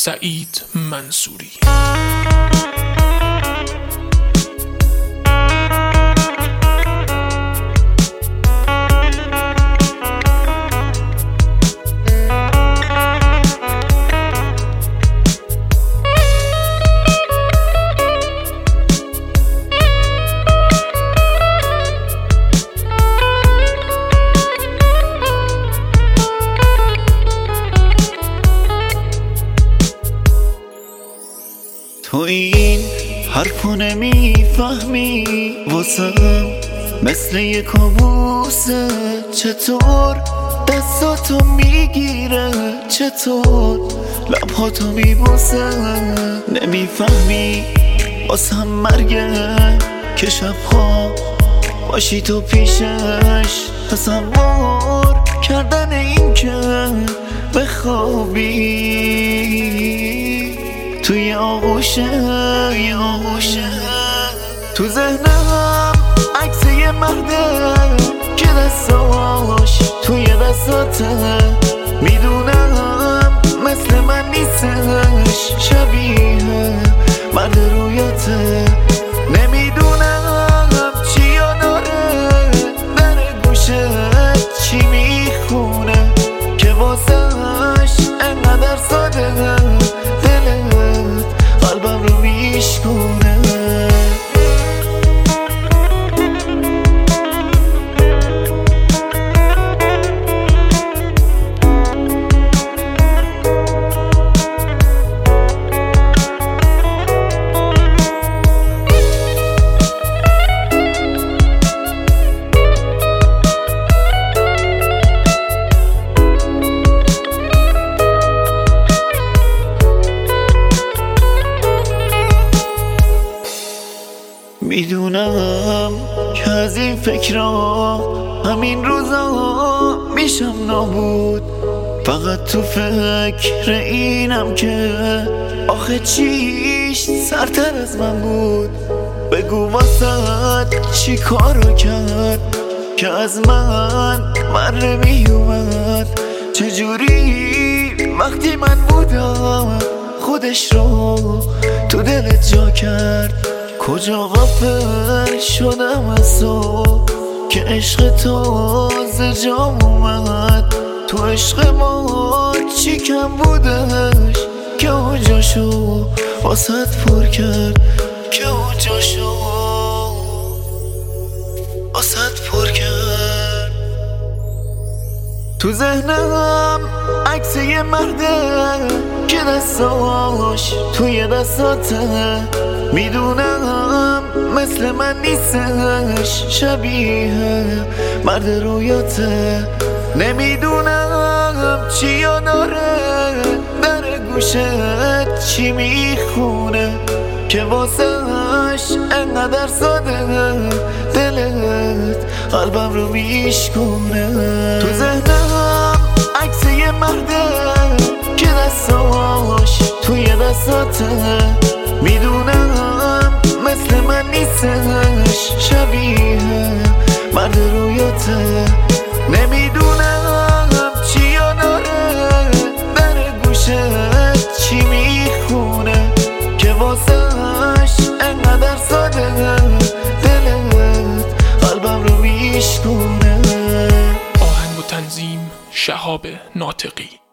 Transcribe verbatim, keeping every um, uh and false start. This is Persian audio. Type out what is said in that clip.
سعید منصوری. تو این حرفو نمیفهمی واسم مثل یه کابوسه. چطور دستاتو میگیره، چطور لبهاتو میبوسه. نمیفهمی واسم مرگه که شبها باشی تو پیشش. تصور کردن این که بخوابی توی آغوشه یه آغوشه. تو ذهنم عکس یه مرده که دستاش توی دستاته. میدونم مثل من نیستش، شبیه مرد رویاته. نمیدونم چی داره در گوشت، چی میخونه که واسش انقدر ساده قلبم رو میشکونه. میدونم که از این فکرها همین روزا میشم نابود. فقط تو فکر اینم که آخه چیش سرتر از من بود. بگو واسد چی کارو کرد که از من مره میومد. چجوری وقتی من بودم خودش رو تو دلت جا کرد. کجا غافل شدم از تو که عشق تو ز جام اومد. تو عشق ما چی کم بودش که اونجاشو واسط پر کرد، که اونجاشو واسط پر کرد. تو ذهنم عکس یه مرده که دستاش توی دستاته. میدونم مثل من نیستش، شبیه مرد رویاته. نمیدونم چی داره در گوشت، چی میخونه که واسش انقدر ساده دلت قلبم رو میشکونه. تو ذهنم عکس یه مرده که دستاش توی دستاته. میدونم مثل من نیستش، شبیه مرد رویاته. نمیدونم چی داره در گوشت، چی میخونه که واسش انقدر ساده دلت قلبم رو میشکونه. آهنگ و تنظیم شهاب ناطقی.